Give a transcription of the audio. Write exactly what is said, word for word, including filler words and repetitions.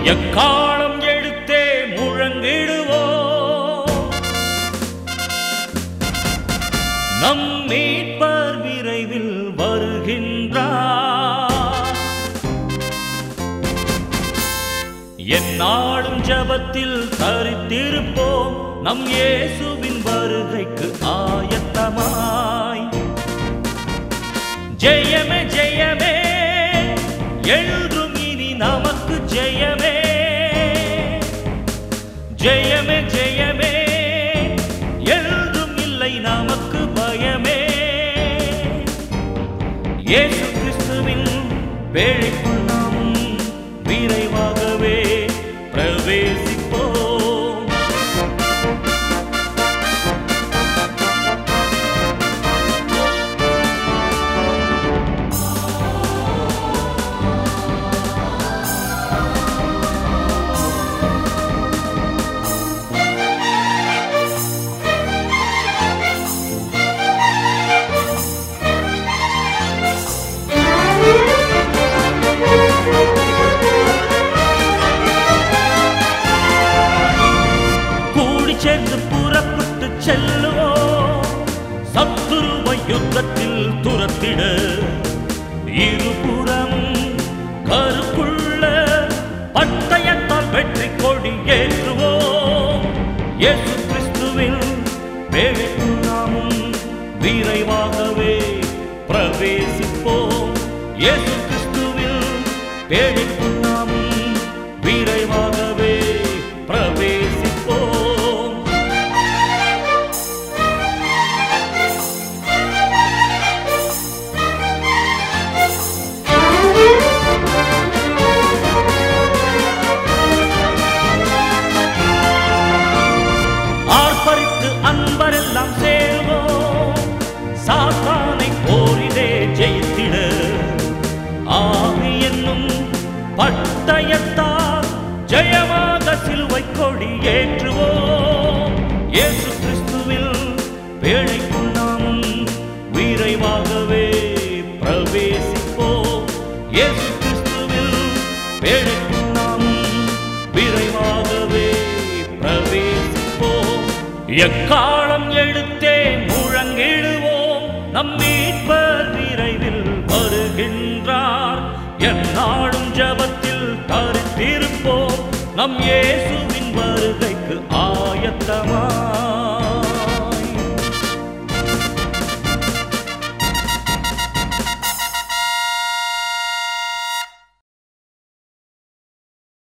எக்காலம் எடுத்தே முழங்கிடுவோம், நம் மீட்பர் விரைவில் வருகின்றார். எந்நாளும் ஜெபத்தில் தரித்திருப்போம், நம் இயேசுவின் வருகைக்கு ஆயத்தமாய். ஜெயமே ஜெயமே என்றும் இனி நமக்கு ஜெயமே, ஜெயமே ஜெயமே என்றும் இல்லை நமக்கு பயமே. இயேசு கிறிஸ்துவின் வேளைக்குள் நாமும் விரைவாகவே பிரவேசிப்போம். சேர்ந்து புறப்பட்டு செல்லுவோம், சத்துருவை யுத்தத்தில் துரத்திட. இருபுறம் கருக்குள்ள பட்டயத்தால் வெற்றி கொடி ஏற்றுவோம். இயேசு கிறிஸ்துவின் வேளைக்குள் நாமும் விரைவாகவே பிரவேசிப்போம். இயேசு கிறிஸ்துவின் வேளைக்குள் நாமும் விரைவாகவே பிரவேசிப்போம். அன்பரெல்லாம் சேர்வோம், சாத்தானை போரிலே ஜெயித்திட. ஆவி என்னும் பட்டயத்தால் ஜெயமாக சிலுவை கொடி ஏற்றுவோம். இயேசு கிறிஸ்துவில் வேளைக்குள் நாமும் விரைவாகவே பிரவேசிப்போம். இயேசு கிறிஸ்துவில் வேளைக்குள் நாமும் விரைவாகவே பிரவேசிப்போம். எக்காலம் எடுத்தே முழங்கிடுவோம், நம் மீட்பர் விரைவில் வருகின்றார். எந்நாளும் ஜெபத்தில் தரித்திருப்போம், நம் இயேசு